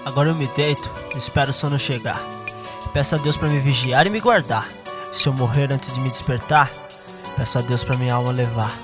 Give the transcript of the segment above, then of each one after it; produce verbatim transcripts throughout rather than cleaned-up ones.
Agora eu me deito e espero o sono chegar. Peço a Deus pra me vigiar e me guardar. Se eu morrer antes de me despertar, peço a Deus pra minha alma levar.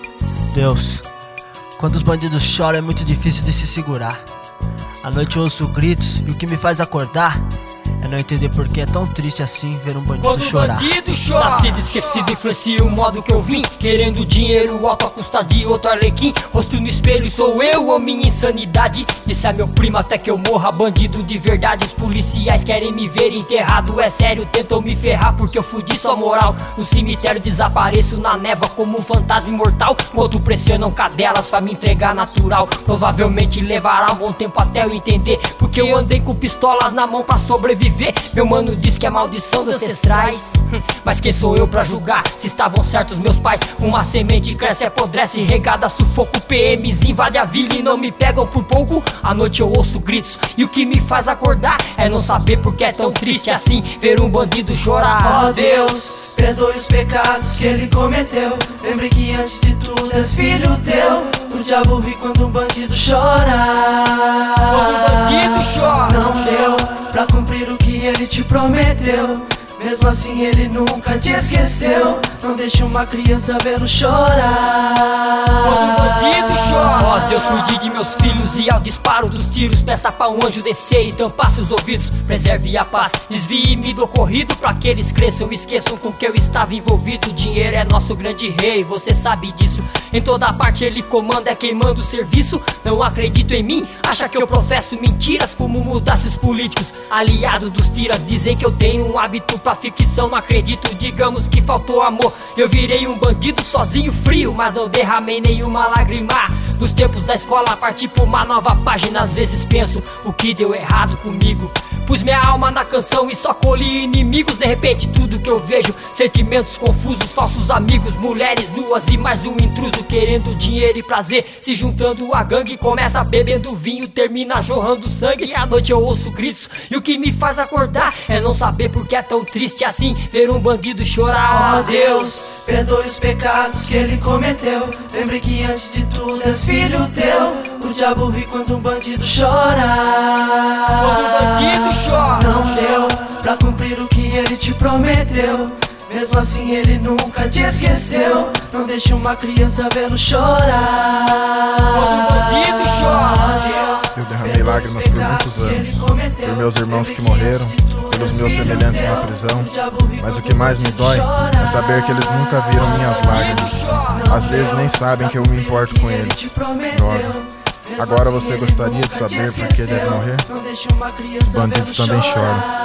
Deus, quando os bandidos choram é muito difícil de se segurar. À noite eu ouço gritos e o que me faz acordar é não entender por que é tão triste assim ver um bandido Quando chorar. Quando bandido chora, nascido esquecido influencia o modo que eu vim, querendo dinheiro alto à custa de outro arlequim. Rosto no espelho, sou eu ou minha insanidade? Isso é meu primo até que eu morra, bandido de verdade. Os policiais querem me ver enterrado, é sério, tentam me ferrar porque eu fudi sua moral. No cemitério desapareço na névoa como um fantasma imortal. Outro pressionam cadelas pra me entregar natural. Provavelmente levará um bom tempo até eu entender porque eu andei com pistolas na mão pra sobreviver. Meu mano diz que é maldição dos ancestrais, mas quem sou eu pra julgar se estavam certos meus pais? Uma semente cresce, apodrece, regada, sufoco. P Ms invade a vila e não me pegam por pouco. À noite eu ouço gritos e o que me faz acordar é não saber porque é tão triste assim ver um bandido chorar. Ó Deus, perdoe os pecados que ele cometeu. Lembre que antes de tudo és filho teu. O diabo ri quando um bandido chora. Quando um bandido chora, não deu pra cumprir o que ele te prometeu. Mesmo assim ele nunca te esqueceu. Não deixe uma criança vê-lo chorar. Quando um bandido chora, ó Deus, cuide de meus filhos e ao disparo dos tiros peça pra um anjo descer e tampar seus ouvidos. Preserve a paz, desvie-me do ocorrido pra que eles cresçam e esqueçam com que eu estava envolvido. O dinheiro é nosso grande rei, você sabe disso. Em toda parte ele comanda, é quem manda o serviço. Não acredito em mim, acha que eu professo mentiras como mudasse os políticos. Aliado dos tiras, dizem que eu tenho um hábito pra ficção. Não acredito, digamos que faltou amor. Eu virei um bandido sozinho, frio, mas não derramei nenhuma lágrima. Dos tempos da escola parti por uma nova página. Às vezes penso o que deu errado comigo. Pus minha alma na canção e só colhi inimigos. De repente tudo que eu vejo, sentimentos confusos, falsos amigos, mulheres nuas e mais um intruso querendo dinheiro e prazer, se juntando a gangue. Começa bebendo vinho, termina jorrando sangue. E à noite eu ouço gritos e o que me faz acordar é não saber porque é tão triste assim ver um bandido chorar. Ó Deus, perdoe os pecados que ele cometeu. Lembre que antes de tudo és filho teu. O diabo ri quando um bandido chora. Quando um bandido chora, não deu pra cumprir o que ele te prometeu. Mesmo assim ele nunca te esqueceu. Não deixe uma criança vê-lo chorar. Quando um bandido chora, eu derramei lágrimas por muitos anos, por meus irmãos que morreram, pelos meus semelhantes na prisão. Mas o que mais me dói é saber que eles nunca viram minhas lágrimas. Às vezes nem sabem que eu me importo com eles. Droga. Agora você gostaria de saber por que deve morrer? Bandidos também choram.